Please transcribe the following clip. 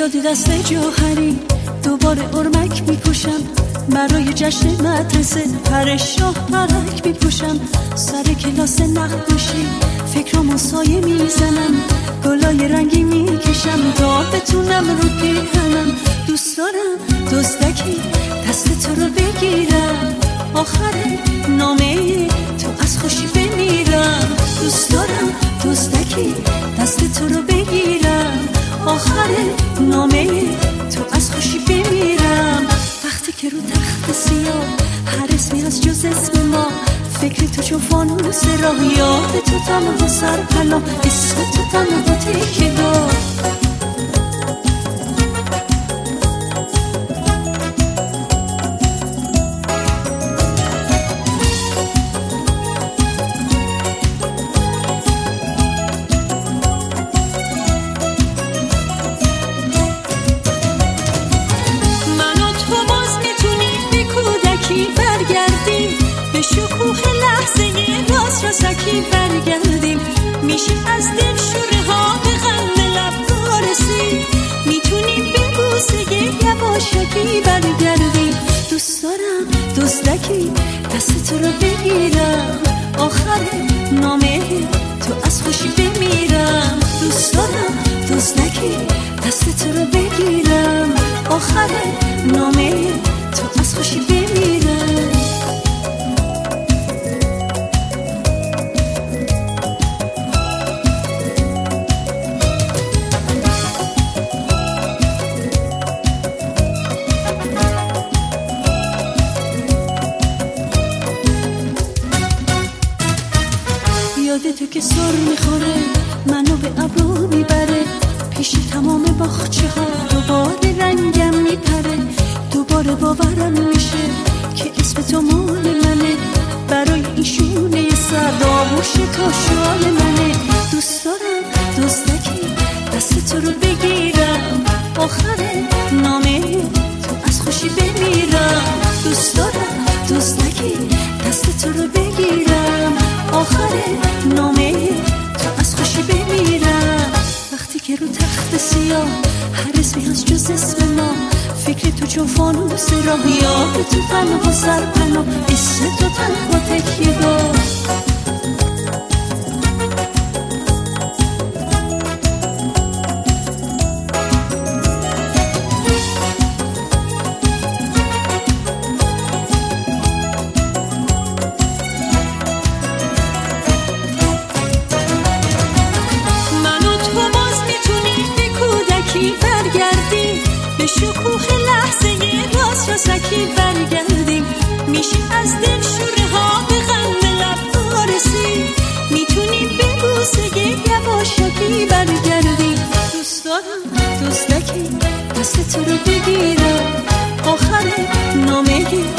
یاد دست جوهری دوباره ارمک میپوشم، برای جشن مدرسه پر شاه پرک میپوشم، سر کلاس نقاشی فکرامو سایه میزنم، گلای رنگی میکشم تا بتونم رو پیرهنم. دوست دارم دزدکی دست تو رو بگیرم، آخر نامه تو از خوشی بمیرم. دوست دارم دزدکی دست تو رو بگیرم، آخر نامه تو از خوشی بمیرم. وقتی که رو تخت سیاه هر اسمی از جز اسم ما، فکر تو چون فانوس راه، یاد تو تنها سرپناه، اسم تو تنها تکیه‌گاه. شکوه لحظه راست رسکی برگردیم، میشه از دل شوره ها به غم لب برسیم، میتونیم به بوسه یواشکی برگردیم. دوست دارم دزدکی دست تو رو بگیرم، آخر نامه تو از خوشی بمیرم. دوست دارم دزدکی دست تو رو بگیرم، آخر نامه تو از خوشی بمیرم. یاد تو که سر میخوره منو به ابرو میبره، پیش تمام باغچه ها دوباره رنگم میپره، دوباره باورم میشه که اسم تو مال منه، برای این شونه سرد آغوش تو شال منه. دوست دارم دزدکی دست تو رو بگیرم، آخر نامه تو از خوشی بمیرم. دوست دارم دزدکی دست تو رو بگیرم، آخر نامه تو از خوشی بمیرم. وقتی که رو تخت سیاه هر اسمی از جز اسم ما، فکر تو چون فانوس راه، یاد تو تنها سرپناه، اسم تو تنها تکیه‌گاه. شکوه لحظه راست رسکی برگردیم، میشه از دل شوره ها به غم لب برسیم، میتونیم به بوسه یواشکی برگردیم. دوست دارم دزدکی دست تو رو بگیرم، آخر نامه